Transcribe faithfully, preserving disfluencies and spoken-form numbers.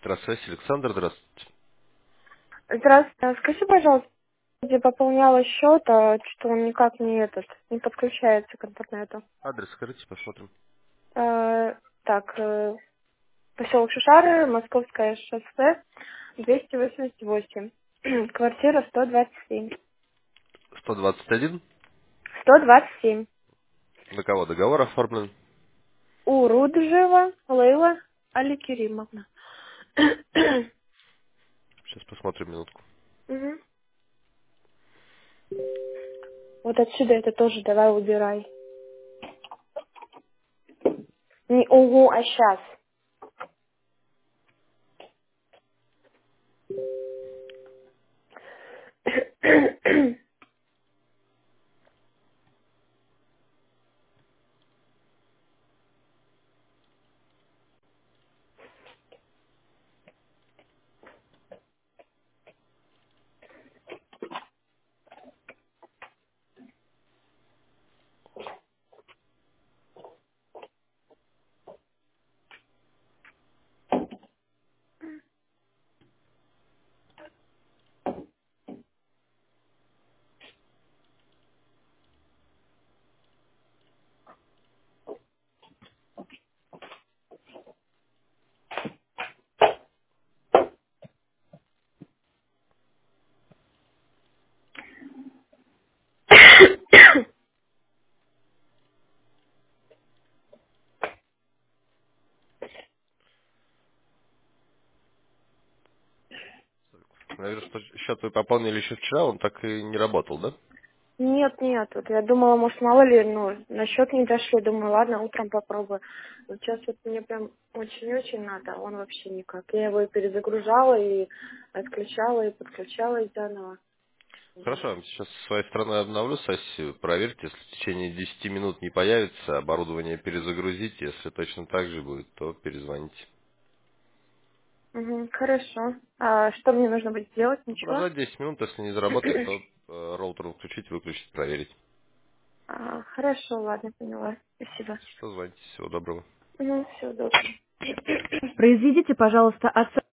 Здравствуйте, Александр, здравствуйте. Здравствуйте. Скажите, пожалуйста, я пополняла счет, а что он никак не этот, не подключается к интернету. Адрес скажите, посмотрим. Э, так, э, поселок Шишары, Московское шоссе, двести восемьдесят восемь. Квартира сто двадцать семь. сто двадцать один. сто двадцать семь. На кого договор оформлен? У Руджева Лейла Аликеримовна. Сейчас посмотрим минутку. Мгм. Вот отсюда это тоже давай убирай. Не угу, а сейчас. Я вижу, что счет вы пополнили еще вчера, он так и не работал, да? Нет, нет, вот я думала, может, мало ли, ну, на счет не дошли, думаю, ладно, утром попробую. Вот сейчас вот мне прям очень-очень надо, а он вообще никак. Я его и перезагружала, и отключала, и подключала заново. Вот. Хорошо, сейчас с своей стороны обновлю сессию, проверьте, если в течение десяти минут не появится, оборудование перезагрузите, если точно так же будет, то перезвоните. Мгм, хорошо. А что мне нужно будет сделать? Ну, Ничего? подождать десять минут, если не заработает, то э, роутер включить, выключить, проверить. А, хорошо, ладно, поняла. Спасибо. Что, звоните, всего доброго. Угу, все, добро. Произведите, пожалуйста, оценку.